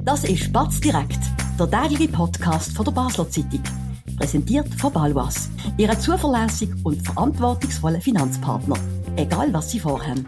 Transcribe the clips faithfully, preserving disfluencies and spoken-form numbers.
Das ist Batz direkt, der tägliche Podcast von der Basler Zeitung. Präsentiert von Balwas, Ihrem zuverlässigen und verantwortungsvollen Finanzpartner. Egal, was Sie vorhaben.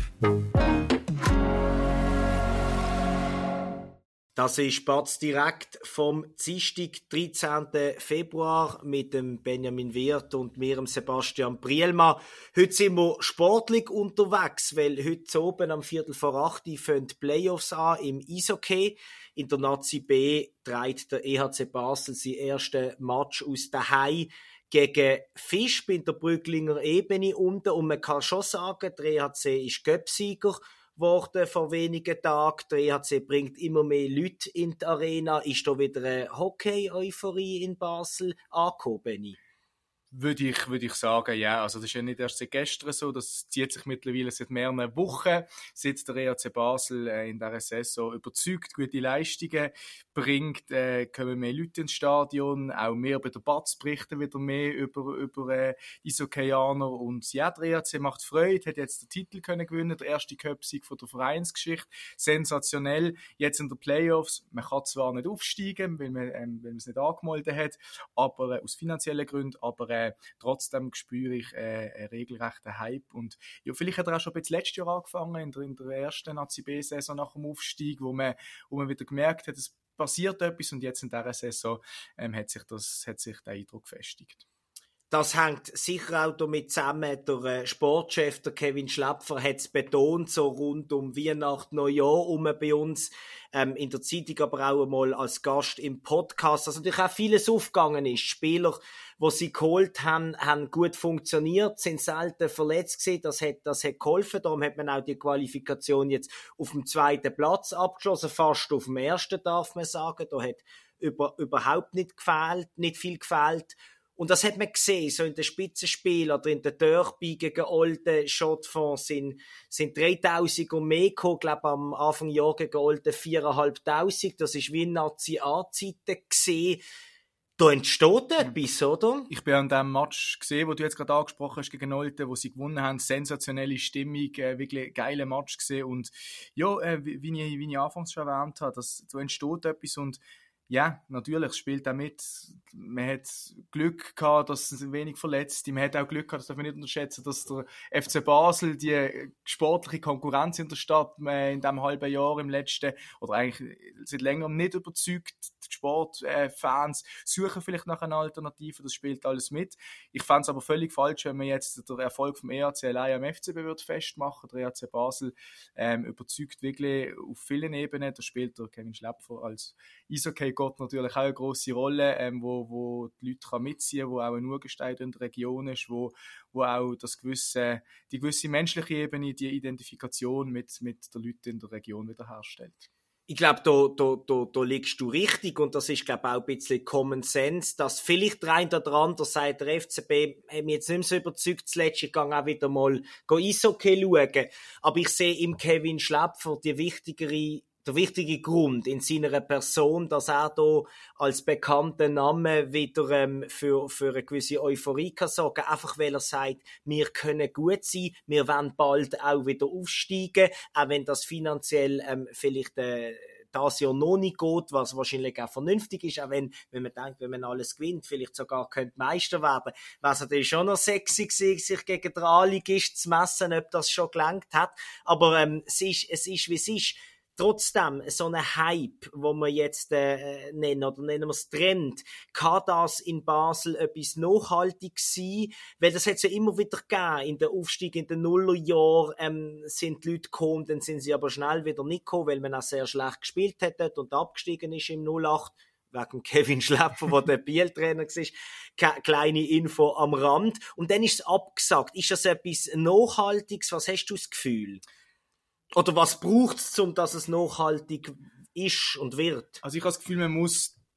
Das ist Batz direkt vom Dienstag, dreizehnten Februar mit dem Benjamin Wirth und mir, Sebastian Brielma. Heute sind wir sportlich unterwegs, weil heute oben am Viertel vor acht fangen die Playoffs an im Eishockey. In der Nazi B trägt der E H C Basel seinen ersten Match aus daheim gegen Fisch in der Brücklinger Ebene unten. Und man kann schon sagen, der E H C ist Göpsieger worden vor wenigen Tagen. Der E H C bringt immer mehr Leute in die Arena. Ist da wieder eine Hockey-Euphorie in Basel angekommen, Benni? Würde ich, würde ich sagen, ja. Also, das ist ja nicht erst seit gestern so. Das zieht sich mittlerweile seit mehreren Wochen. Seit der E H C Basel äh, in dieser Saison überzeugt, gute Leistungen bringt, äh, kommen mehr Leute ins Stadion. Auch mehr bei der Batz berichten wieder mehr über, über äh, Eishockeyaner. Und ja, der E H C macht Freude, hat jetzt den Titel können gewinnen, der erste Cup-Sieg von der Vereinsgeschichte. Sensationell. Jetzt in den Playoffs. Man kann zwar nicht aufsteigen, weil man, ähm, weil man es nicht angemeldet hat, aber äh, aus finanziellen Gründen, aber äh, trotzdem spüre ich äh, einen regelrechten Hype. Und ja, vielleicht hat er auch schon ein bisschen letztes Jahr angefangen, in der, in der ersten Nazi B-Saison nach dem Aufstieg, wo man, wo man wieder gemerkt hat, es passiert etwas, und jetzt in dieser Saison ähm, hat sich das, hat sich der Eindruck gefestigt. Das hängt sicher auch damit zusammen. Der Sportchef, der Kevin Schläpfer, hat es betont, so rund um Weihnachten, Neujahr um bei uns, ähm, in der Zeitung, aber auch einmal als Gast im Podcast, dass natürlich auch vieles aufgegangen ist. Spieler, die sie geholt haben, haben gut funktioniert, sind selten verletzt gewesen. Das hat, das hat geholfen. Darum hat man auch die Qualifikation jetzt auf dem zweiten Platz abgeschlossen, fast auf dem ersten, darf man sagen. Da hat über, überhaupt nicht gefehlt, nicht viel gefehlt. Und das hat man gesehen, so in den Spitzenspielen oder in den Derby gegen Olden. Schottfonds sind, sind dreitausend und mehr gekommen. Ich glaube, am Anfang Jahr gegen Olden viertausendfünfhundert. Das ist wie in Nazi-A-Zeiten gesehen. Da entsteht etwas, oder? Ich bin an dem Match gesehen, wo du jetzt gerade angesprochen hast, gegen Olten, wo sie gewonnen haben. Sensationelle Stimmung, äh, wirklich geiler Match gesehen. Und ja, äh, wie, wie, ich, wie ich anfangs schon erwähnt habe, das, da entsteht etwas. Und ja, natürlich, es spielt auch mit. Man hat Glück gehabt, dass es wenig verletzt ist. Man hat auch Glück gehabt, das darf man nicht unterschätzen, dass der F C Basel die sportliche Konkurrenz in der Stadt in diesem halben Jahr im letzten, oder eigentlich seit längerem nicht überzeugt. Die Sportfans suchen vielleicht nach einer Alternative, das spielt alles mit. Ich fände es aber völlig falsch, wenn man jetzt den Erfolg vom E H C allein am F C B wird festmachen. Der E H C Basel ähm, überzeugt wirklich auf vielen Ebenen. Da spielt der Kevin Schläpfer als Eishockey Gott natürlich auch eine grosse Rolle, ähm, wo, wo die Leute kann mitziehen kann, wo auch ein Urgestein in der Region ist, wo, wo auch das gewisse, die gewisse menschliche Ebene, die Identifikation mit, mit den Leuten in der Region wiederherstellt. Ich glaube, da, da, da, da liegst du richtig, und das ist, glaube ich, auch ein bisschen Common Sense, dass vielleicht der eine oder andere sagt, der F C B hat mich jetzt nicht mehr so überzeugt, zuletzt, ich gehe auch wieder mal Eishockey schauen. Aber ich sehe im Kevin Schläpfer die wichtigere Der wichtige Grund in seiner Person, dass er da als bekannter Name wieder ähm, für, für eine gewisse Euphorie kann sorgen, einfach weil er sagt, wir können gut sein, wir werden bald auch wieder aufsteigen, auch wenn das finanziell ähm, vielleicht äh, das Jahr noch nicht geht, was wahrscheinlich auch vernünftig ist, auch wenn, wenn man denkt, wenn man alles gewinnt, vielleicht sogar könnte Meister werden. Was natürlich schon noch sexy gewesen, sich gegen den A-Ligist zu messen, ob das schon gelangt hat, aber ähm, es ist, es ist, wie es ist. Trotzdem, so ein Hype, wo wir jetzt äh, nennen, oder nennen wir es Trend, kann das in Basel etwas nachhaltig sein? Weil das hat es ja immer wieder gegeben. In der Aufstieg in den Nullerjahren ähm, sind die Leute gekommen, dann sind sie aber schnell wieder nicht gekommen, weil man auch sehr schlecht gespielt hat und abgestiegen ist im null acht. Wegen Kevin Schläpfer, der der Biel-Trainer war. Kleine Info am Rand. Und dann ist es abgesagt. Ist das etwas Nachhaltiges? Was hast du das Gefühl? Oder was braucht es, um dass es nachhaltig ist und wird? Also ich habe das Gefühl, man muss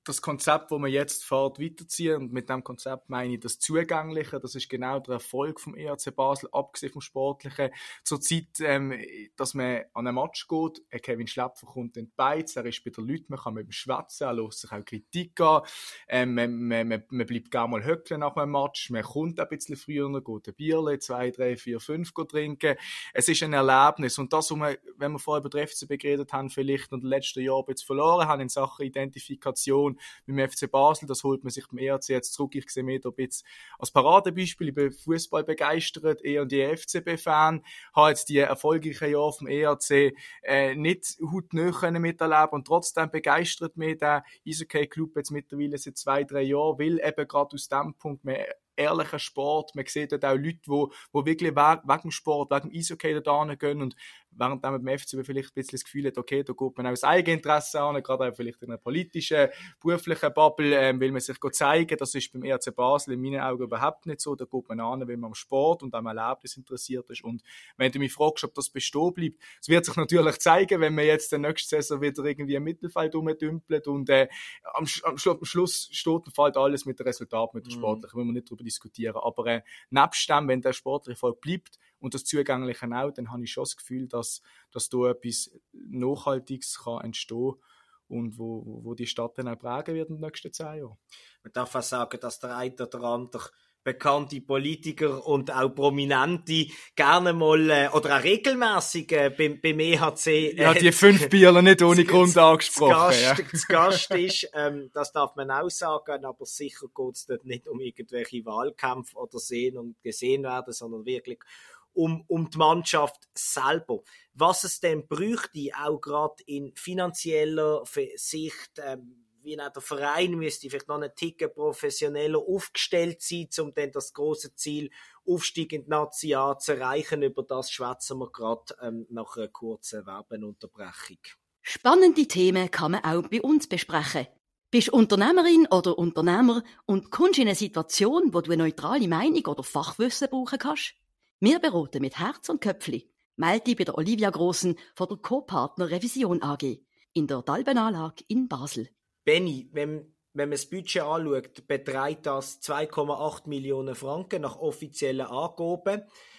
das Konzept, das wir jetzt fährt, weiterziehen, und mit dem Konzept meine ich das Zugängliche, das ist genau der Erfolg vom E R C Basel, abgesehen vom Sportlichen, zurzeit, ähm, dass man an einen Match geht, ein Kevin Schläpfer kommt in die Beiz, er ist bei den Leuten, man kann mit ihm schwätzen, er lässt sich auch Kritik an, ähm, man, man, man, man bleibt gerne mal höckeln nach einem Match, man kommt ein bisschen früher, geht ein Bierle, zwei, drei, vier, fünf trinken, es ist ein Erlebnis, und das, wenn wir vorher über den F C B geredet haben, vielleicht in den letzten Jahren jetzt verloren haben in Sachen Identifikation mit dem F C Basel, das holt man sich beim E R C jetzt zurück. Ich sehe mich da ein bisschen als Paradebeispiel. Ich bin Fußball begeistert, eher und je F C B-Fan, habe jetzt die erfolgreichen Jahre vom E R C äh, nicht hautnah können miterleben, und trotzdem begeistert mich der Eishockey-Club jetzt mittlerweile seit zwei, drei Jahren, weil eben gerade aus dem Punkt mehr ehrlicher Sport, man sieht dort auch Leute, die, die wirklich wegen dem Sport, wegen dem Eishockey da hingehen, und während man beim F C B vielleicht ein bisschen das Gefühl hat, okay, da geht man auch das Eigeninteresse an, gerade auch vielleicht in einer politischen, beruflichen Bubble, ähm, will man sich zeigen, das ist beim E R C Basel in meinen Augen überhaupt nicht so, da geht man an, weil man am Sport und am Erlebnis interessiert ist, und wenn du mich fragst, ob das bestehen bleibt, es wird sich natürlich zeigen, wenn man jetzt in der nächsten Saison wieder irgendwie im Mittelfeld rumdümpelt, und äh, am, am, Schlu- am Schluss steht und fällt alles mit dem Resultat, mit dem Sportlichen, will man nicht darüber diskutieren, aber äh, nebst dem, wenn der sportliche Erfolg bleibt und das Zugängliche auch, dann habe ich schon das Gefühl, dass, dass da etwas Nachhaltiges kann entstehen und wo, wo die Stadt dann auch prägen wird in den nächsten zehn Jahren. Man darf auch sagen, dass der eine oder andere bekannte Politiker und auch Prominente gerne mal äh, oder auch regelmäßig äh, beim, beim E H C äh, ja, die fünf Bierler nicht ohne Grund angesprochen. Gast, ja. das Gast ist, ähm, das darf man auch sagen, aber sicher geht es dort nicht um irgendwelche Wahlkämpfe oder sehen und gesehen werden, sondern wirklich um, um die Mannschaft selber. Was es denn bräuchte, auch gerade in finanzieller Sicht, ähm, wie auch der Verein müsste vielleicht noch einen Ticken professioneller aufgestellt sein, um dann das große Ziel Aufstieg in die Nazi A zu erreichen. Über das schwätzen wir gerade ähm, nach einer kurzen Werbeunterbrechung. Spannende Themen kann man auch bei uns besprechen. Bist Unternehmerin oder Unternehmer und kommst in eine Situation, wo du eine neutrale Meinung oder Fachwissen brauchen kannst? Wir beraten mit Herz und Köpfli. Melde dich bei der Olivia Grossen von der Co-Partner Revision A G in der Dalbenanlage in Basel. Benni, wenn, wenn man das Budget anschaut, beträgt das zwei Komma acht Millionen Franken nach offiziellen Angaben.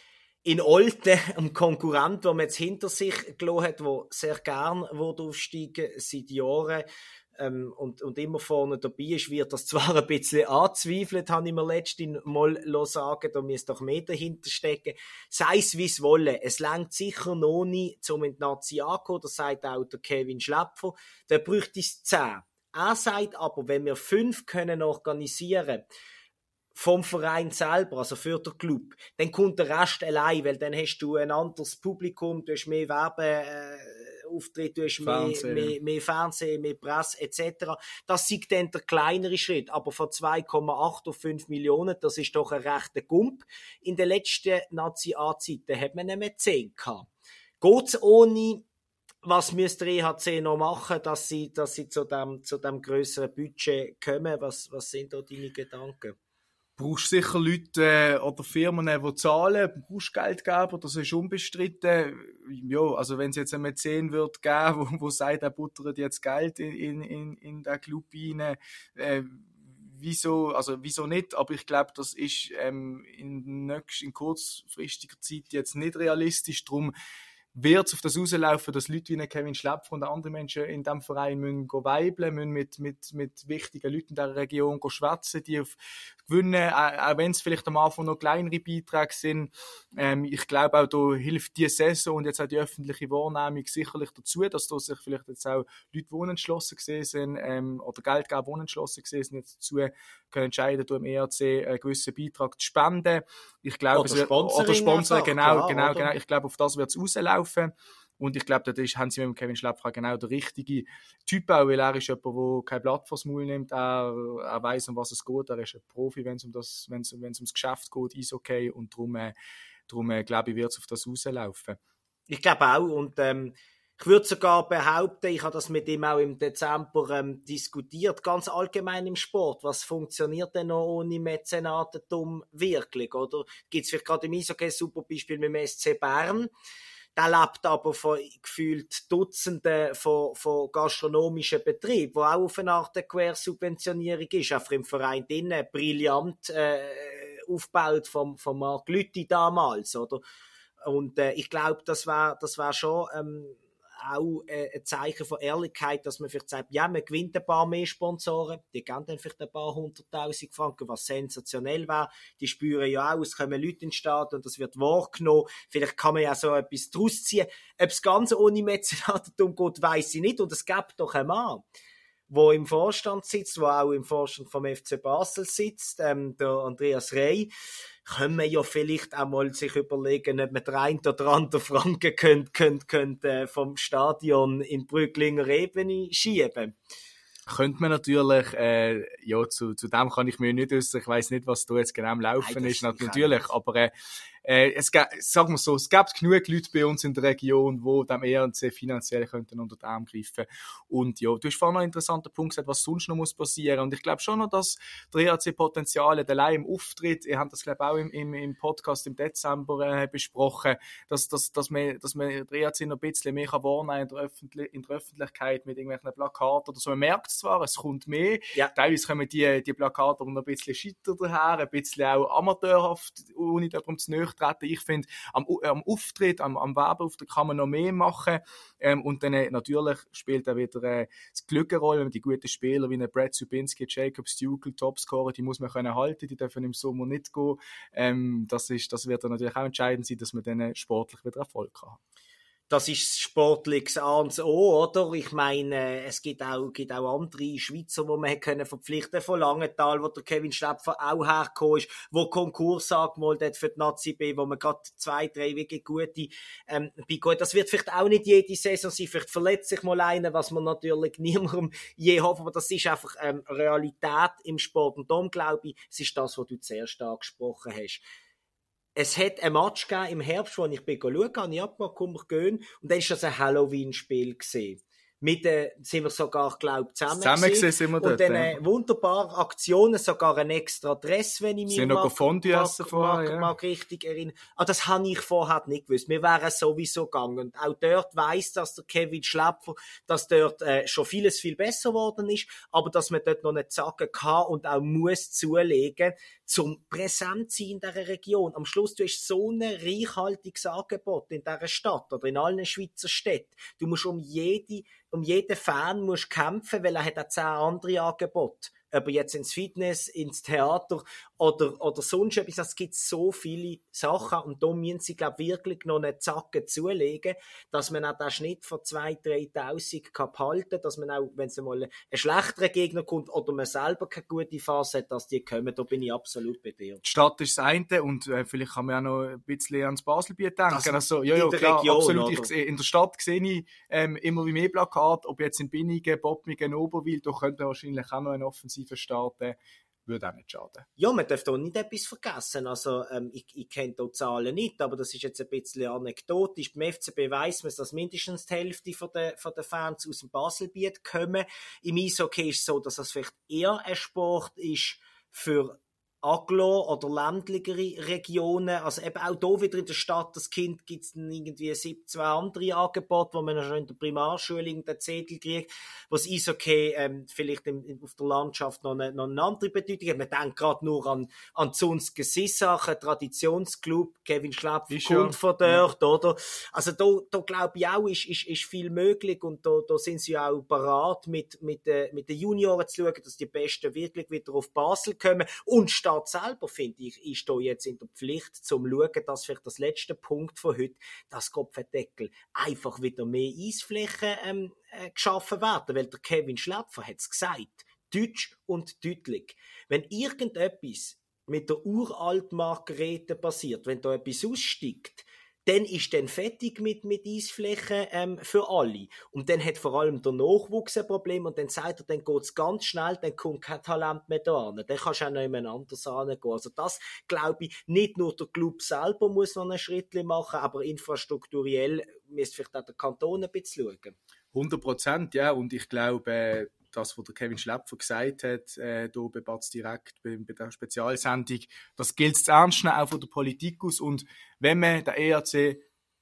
In Olten, einem Konkurrent, den man jetzt hinter sich gelassen hat, der sehr gern aufsteigen seit Jahren ähm, und, und immer vorne dabei ist, wird das zwar ein bisschen anzweifelt, habe ich mir letztens mal sagen, da müsste doch mehr dahinter stecken. Sei es wie es wolle, es reicht sicher noch nicht, um in die Nazi anzukommen, das sagt auch der Kevin Schläpfer, da bräuchte es zehn. Er sagt aber, wenn wir fünf können organisieren vom Verein selber, also für den Club, dann kommt der Rest allein, weil dann hast du ein anderes Publikum, du hast mehr Werbeauftritt, du hast Fernsehen. Mehr, mehr, mehr Fernsehen, mehr Presse et cetera. Das ist dann der kleinere Schritt, aber von zwei Komma acht auf fünf Millionen, das ist doch ein rechter Gump. In den letzten Nazi-A-Zeiten hat man nicht mehr zehn gehabt. Geht's ohne... Was müsste der E H C noch machen, dass sie, dass sie zu dem, zu dem grösseren Budget kommen? Was, was sind da deine Gedanken? Du brauchst sicher Leute äh, oder Firmen, die zahlen, du brauchst Geldgeber, das ist unbestritten. Ja, also wenn es jetzt ein Mäzen wird geben, wo, wo sagt, er buttert jetzt Geld in, in, in den Club rein, äh, wieso, also wieso nicht? Aber ich glaube, das ist ähm, in, nächst, in kurzfristiger Zeit jetzt nicht realistisch. Darum wird es auf das rauslaufen, dass Leute wie Kevin Schläpfer und andere Menschen in diesem Verein müssen weibeln, müssen mit, mit, mit wichtigen Leuten in dieser Region schwätzen, die auf gewinnen, auch, auch wenn es vielleicht am Anfang noch kleinere Beiträge sind. Ähm, ich glaube auch, da hilft die Saison und jetzt auch die öffentliche Wahrnehmung sicherlich dazu, dass da sich vielleicht jetzt auch Leute, die unentschlossen gesehen sind, ähm, oder Geldgeber, die unentschlossen gesehen sind, jetzt dazu können entscheiden, im E R C einen gewissen Beitrag zu spenden. Ich glaube, oder es wird, oder Sponsoren, genau, klar, genau, oder? genau. Ich glaube, auf das wird es rauslaufen. Und ich glaube, da haben sie mit Kevin Schläpfer genau der richtige Typ auch, weil er ist jemand, der kein Blatt vors Maul nimmt, er, er weiss, um was es geht, er ist ein Profi, wenn es um das, wenn es, wenn es ums Geschäft geht, ist okay, und darum, äh, darum äh, glaube ich, wird es auf das rauslaufen. Ich glaube auch, und ähm, ich würde sogar behaupten, ich habe das mit ihm auch im Dezember ähm, diskutiert, ganz allgemein im Sport, was funktioniert denn noch ohne Mäzenatentum wirklich, oder? Gibt es vielleicht gerade im Eishockey ein super Beispiel mit dem S C Bern? der lebt aber von gefühlt Dutzenden von, von gastronomischen Betrieben, wo auch auf eine Art eine Quersubventionierung ist, einfach im Verein drinnen, brillant äh, aufgebaut vom, vom Marc Lüthi damals, oder? Und äh, ich glaube, das war das war schon ähm, auch äh, ein Zeichen von Ehrlichkeit, dass man vielleicht sagt, ja, man gewinnt ein paar mehr Sponsoren, die geben dann vielleicht ein paar hunderttausend Franken, was sensationell wäre. Die spüren ja auch, es kommen Leute in den Staat und das wird wahrgenommen. Vielleicht kann man ja so etwas draus ziehen. Ob es ganz ohne Mäzenatentum geht, weiss ich nicht. Und es gibt doch einen Mann, der im Vorstand sitzt, der auch im Vorstand vom F C Basel sitzt, ähm, der Andreas Rey. Können wir ja vielleicht auch mal sich überlegen, ob man den einen oder anderen Franken könnte, könnte, könnte, äh, vom Stadion in Brücklinger Ebene schieben. Könnte man natürlich, äh, ja, zu, zu dem kann ich mir nicht äußern. Ich weiss nicht, was da jetzt genau am Laufen Nein, ist, natürlich, aber, äh, äh, es gibt, sagen wir so, es gibt genug Leute bei uns in der Region, die dem E R C finanziell könnten unter den Arm greifen. Und ja, du hast vorhin noch einen interessanten Punkt gesagt, was sonst noch muss passieren. Und ich glaube schon noch, dass der E R C-Potenzial allein im Auftritt, ihr habt das, glaube ich, auch im, im, im Podcast im Dezember äh, besprochen, dass, dass, dass man, dass man der E R C noch ein bisschen mehr kann wahrnehmen in der, Öffentlich- in der Öffentlichkeit mit irgendwelchen Plakaten oder so. Man merkt es zwar, es kommt mehr. Ja. Teilweise kommen die, die Plakate noch ein bisschen scheiter daher, ein bisschen auch amateurhaft, ohne darum zu nahe treten. Ich finde, am, am Auftritt, am, am Werbeauftritt kann man noch mehr machen. Ähm, und dann äh, natürlich spielt auch wieder äh, das Glück eine Rolle, wenn die guten Spieler wie Brad Subinski, Jacob Stugel, Topscorer, die muss man können halten, die dürfen im Sommer nicht gehen. Ähm, das, ist, das wird dann natürlich auch entscheidend sein, dass man dann sportlich wieder Erfolg hat. Das ist sportliches A und O, oder? Ich meine, es gibt auch, gibt auch andere Schweizer, die man können verpflichten von Langenthal, wo der Kevin Schläpfer auch hergekommen ist, wo Konkurs angemeldet hat für die Nazi B, wo man gerade zwei, drei wirklich gute, ähm, bei das wird vielleicht auch nicht jede Saison sein, vielleicht verletzt sich mal einer, was man natürlich niemandem je hoffen, aber das ist einfach, ähm, Realität im Sport. Und darum glaube ich, es ist das, was du zuerst angesprochen hast. Es hat ein Match gegeben im Herbst, wo ich bin schauen, habe ich abgemacht, komm ich gehen, und dann war das ein Halloween-Spiel gewesen. Mit, äh, sind wir sogar, glaube ich, zusammen, zusammen gewesen. Sind wir und dort, dann ja. äh, wunderbare Aktionen, sogar ein extra Dress, wenn ich mich sind mag, noch Fondue essen mag, vorher, mag, ja. mag richtig erinnern. Ah, das habe ich vorher nicht gewusst. Wir wären sowieso gegangen. Und auch dort weiss, dass der Kevin Schläpfer, dass dort äh, schon vieles viel besser geworden ist, aber dass man dort noch nicht sagen kann und auch muss zulegen, zum präsent sein in dieser Region. Am Schluss, du hast so ein reichhaltiges Angebot in dieser Stadt oder in allen Schweizer Städten. Du musst um jede, um jeden Fan musst kämpfen, weil er hat auch zehn andere Angebote. Ob jetzt ins Fitness, ins Theater oder, oder sonst etwas. Es gibt so viele Sachen und da müssen sie, glaube ich, wirklich noch einen Zacken zulegen, dass man auch den Schnitt von zweitausend, dreitausend kann behalten, dass man auch, wenn es mal ein schlechterer Gegner kommt oder man selber keine gute Phase hat, dass die kommen, da bin ich absolut bei dir. Die Stadt ist das eine und äh, vielleicht kann man auch noch ein bisschen ans Baselbiet denken. Das also, ja, ja, in der klar, Region, absolut. oder? Ich, in der Stadt sehe ich ähm, immer wie mehr Plakate, ob jetzt in Binnigen, Bottmingen, Oberwil, da könnte man wahrscheinlich auch noch eine Offensive starten. Würde auch nicht schaden. Ja, man darf da nicht etwas vergessen. Also, ähm, ich, ich kenne da Zahlen nicht, aber das ist jetzt ein bisschen anekdotisch. Beim F C B weiss man, dass mindestens die Hälfte von der, von der Fans aus dem Baselbiet kommen. Im Eishockey ist es so, dass das vielleicht eher ein Sport ist für Aglo- oder ländlichere Regionen. Also eben auch hier wieder in der Stadt, das Kind gibt es dann irgendwie siebzehn andere Angebote, wo man schon in der Primarschule den Zettel kriegt, was Eishockey ähm, vielleicht in, auf der Landschaft noch eine, noch eine andere Bedeutung hat. Man denkt gerade nur an, an Zunske Sissach, ein Traditionsclub, Kevin Schläpfer kommt von dort, ja. Oder? Also da, da glaube ich auch, ist, ist, ist viel möglich und da, da sind sie auch parat, mit, mit, äh, mit den Junioren zu schauen, dass die Besten wirklich wieder auf Basel kommen. Und Stadt selber, finde ich, ist da jetzt in der Pflicht, zum schauen, dass vielleicht das letzte Punkt von heute, das Kopfendeckel, einfach wieder mehr Eisflächen ähm, äh, geschaffen werden, weil der Kevin Schläpfer hat es gesagt, deutsch und deutlich. Wenn irgendetwas mit der uralten Margarete passiert, wenn da etwas aussteigt, dann ist dann fertig mit, mit Eisflächen ähm, für alle. Und dann hat vor allem der Nachwuchs ein Problem und dann sagt er, dann geht es ganz schnell, dann kommt kein Talent mehr da an. Dann kannst du auch noch jemand anders hingehen. Also das, glaube ich, nicht nur der Club selber muss noch einen Schritt machen, aber infrastrukturell müsste vielleicht auch der Kanton ein bisschen schauen. hundert Prozent, ja. Und ich glaube, äh, das, was der Kevin Schläpfer gesagt hat, äh, hier bei Batz direkt, bei, bei der Spezialsendung, das gilt zu ernst nehmen, auch von der Politik aus. Und wenn man den E R C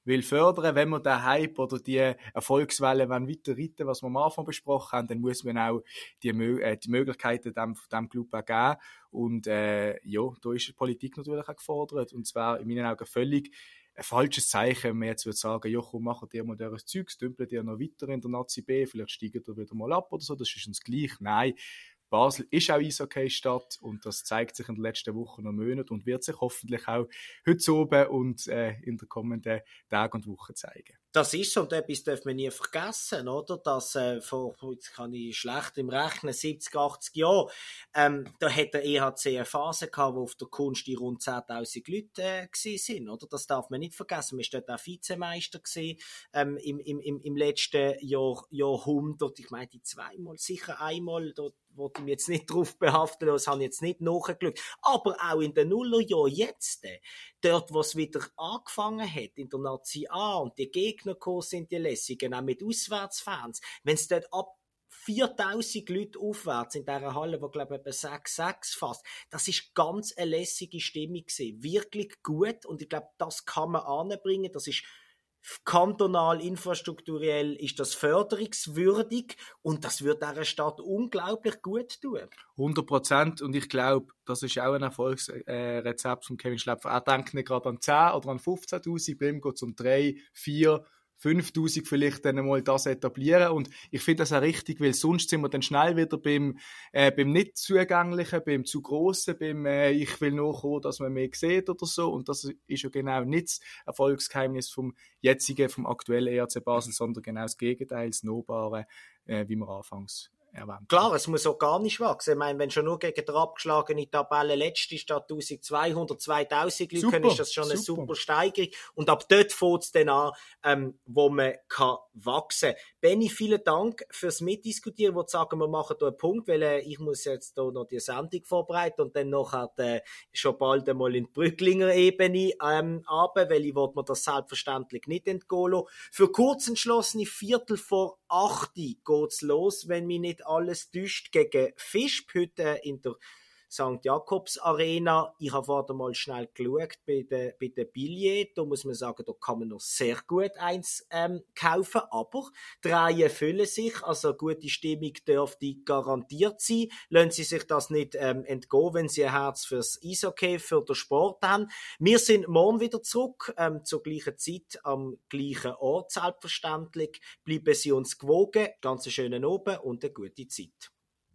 will fördern, wenn wir den Hype oder die Erfolgswelle weiter reiten, was wir am Anfang besprochen haben, dann muss man auch die, äh, die Möglichkeiten dem, dem Club auch geben. Und äh, ja, da ist die Politik natürlich auch gefordert. Und zwar in meinen Augen völlig ein falsches Zeichen, wenn man jetzt würde sagen, ja komm, machen dir mal dieses Zeugs, dümpeln dir noch weiter in der Nazi B, vielleicht steigen ihr wieder mal ab oder so, das ist uns gleich. Nein, Basel ist auch Eishockey-Stadt und das zeigt sich in den letzten Wochen und Monaten und wird sich hoffentlich auch heute oben und äh, in den kommenden Tagen und Wochen zeigen. Das ist so, und etwas darf man nie vergessen, oder? Dass äh, vor, jetzt kann ich schlecht im Rechnen, siebzig, achtzig Jahren, ähm, da hat der E H C eine Phase gehabt, wo auf der Kunst die rund zehntausend Leute äh, gewesen sind, oder? Das darf man nicht vergessen. Man war dort auch Vizemeister gewesen, ähm, im, im, im, im letzten Jahr, Jahrhundert. Ich meine, die zweimal, sicher einmal, da wollte ich mich jetzt nicht drauf behaften, das habe ich jetzt nicht nachgeschaut. Aber auch in den Nullerjahren jetzt, äh, dort, wo es wieder angefangen hat, in der Nazi A und die Gegner gekommen sind, die Lässigen, auch mit Auswärtsfans, wenn es dort ab viertausend Leute aufwärts in dieser Halle, wo glaube ich etwa sechs sechs fast, das ist ganz eine lässige Stimmung gewesen. Wirklich gut und ich glaube, das kann man anbringen, das ist kantonal, infrastrukturell ist das förderungswürdig und das wird dieser Stadt unglaublich gut tun. hundert Prozent und ich glaube, das ist auch ein Erfolgsrezept von Kevin Schläpfer. Er denkt nicht gerade an zehn oder an fünfzehntausend, bei ihm geht es um drei, vier, fünftausend vielleicht dann mal das etablieren und ich finde das auch richtig, weil sonst sind wir dann schnell wieder beim, äh, beim nicht zugänglichen, beim zu grossen, beim äh, ich will nachkommen, dass man mehr sieht oder so und das ist ja genau nicht das Erfolgsgeheimnis vom jetzigen, vom aktuellen E H C Basel, sondern genau das Gegenteil, das Nahbare, äh, wie wir anfangs erwähnt. Klar, es muss auch gar nicht wachsen. Ich meine, wenn schon nur gegen der abgeschlagene Tabelle letzte statt zwölfhundert, zweitausend Leute können, ist das schon eine super, super Steigerung. Und ab dort fängt es dann an, ähm, wo man kann wachsen kann. Benni, vielen Dank fürs Mitdiskutieren, wo du sagen, wir machen hier einen Punkt, weil äh, ich muss jetzt hier noch die Sendung vorbereiten und dann nachher äh, schon bald einmal in die Brücklinger Ebene ähm, runter, weil ich wollte mir das selbstverständlich nicht entgehen lassen. Für kurz entschlossene Viertel vor acht geht's los, wenn mich nicht alles täuscht, gegen Fischb heute in der Sankt Jakobs Arena. Ich habe vorher mal schnell geschaut bei den, bei den Billets. Da muss man sagen, da kann man noch sehr gut eins ähm, kaufen. Aber die Reihen füllen sich, also gute Stimmung dürfte garantiert sein. Lassen Sie sich das nicht ähm, entgehen, wenn Sie ein Herz fürs Eishockey, für den Sport haben. Wir sind morgen wieder zurück, ähm, zur gleichen Zeit, am gleichen Ort, selbstverständlich. Bleiben Sie uns gewogen. Ganz einen schönen Abend und eine gute Zeit.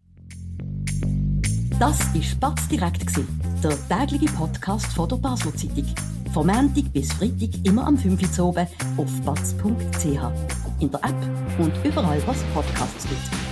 Das war Batz direkt, der tägliche Podcast von der Basler Zeitung. Von Montag bis Freitag immer am fünf Uhr oben auf batz punkt c h. In der App und überall, was Podcasts gibt.